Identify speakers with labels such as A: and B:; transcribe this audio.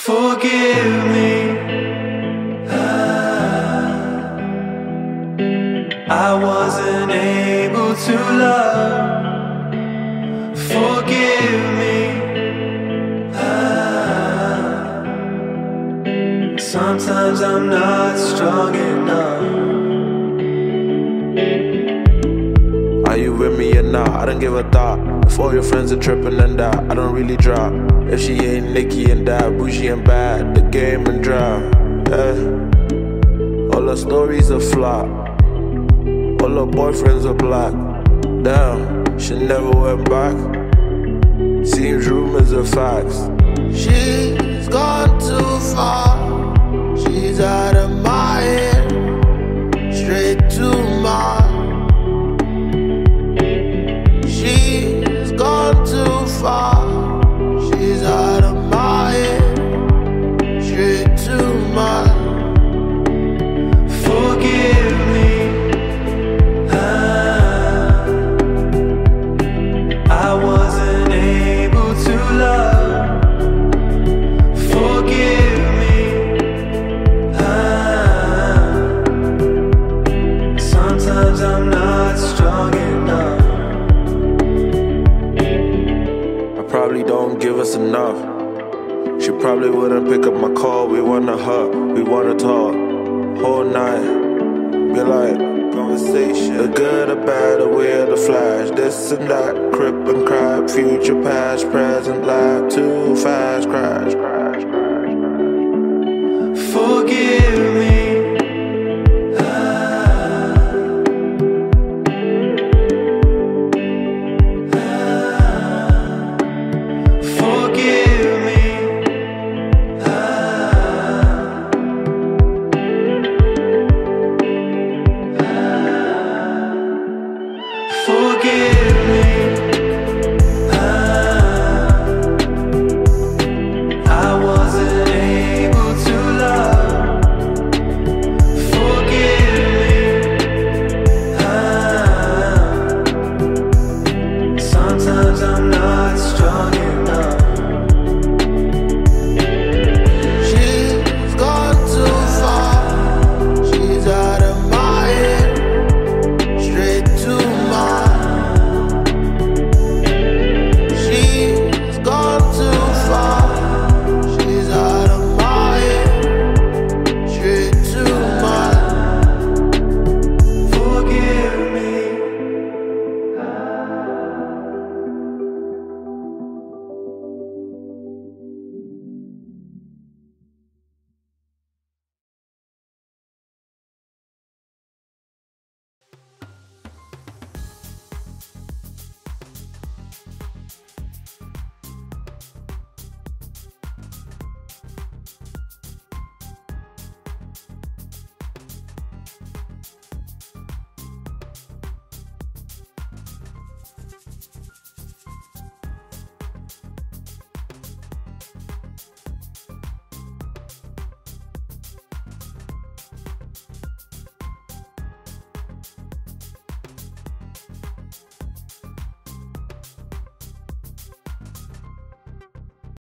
A: Forgive me. I wasn't able to love. Forgive me. Sometimes I'm not strong enough.
B: Are you with me or not? I don't give a thought. If all your friends are tripping and that, I don't really drop. If she ain't Nicki and that, bougie and bad, the game and dry. All her stories are flop. All her boyfriends are black. Damn, she never went back. Seems rumors are facts. She's gone too far. She's out of my head, straight to mine. She's gone too far. She's out of my head, straight to mine.
A: Forgive me. I wasn't able to love. Forgive me. Sometimes I'm not strong enough.
B: I probably don't give us enough. She probably wouldn't pick up my call. We wanna hug, we wanna talk whole night. Be like conversation, the good, the bad, the weird, the flash, this and that, crip and crap, future, past, present, life, too fast, cry.